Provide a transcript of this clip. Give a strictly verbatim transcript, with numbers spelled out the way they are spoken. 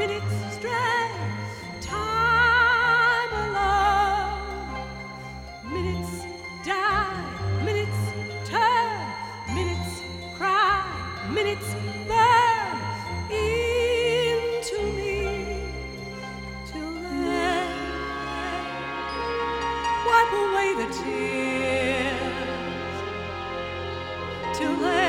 minutes stray, time alone. Minutes die, minutes turn, minutes cry, minutes burn into me. Till then, wipe away the tears. Till then.